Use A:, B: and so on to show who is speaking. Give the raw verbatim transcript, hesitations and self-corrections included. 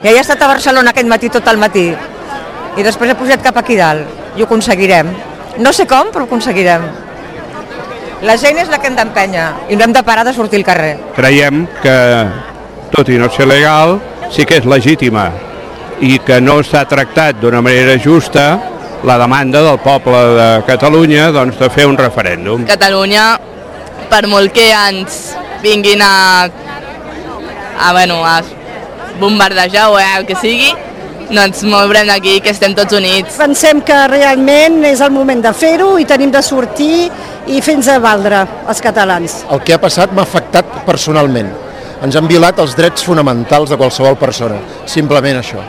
A: Ja he estat a Barcelona aquest matí tot el matí i després he pujat cap aquí dalt i ho aconseguirem. No sé com, però ho aconseguirem. La gent és la que hem d'empènyer i no hem de parar de sortir al carrer.
B: Creiem que, tot i no ser legal, sí que és legítima i que no s'ha tractat d'una manera justa la demanda del poble de Catalunya doncs, de fer un referèndum.
C: Catalunya, per molt que ens vinguin a, a, bueno, a bombardejar o el que sigui, no ens mourem d'aquí, que estem tots units.
D: Pensem que realment és el moment de fer-ho i tenim de sortir i fer-nos a valdre els catalans.
E: El que ha passat m'ha afectat personalment. Ens han violat els drets fonamentals de qualsevol persona, simplement això.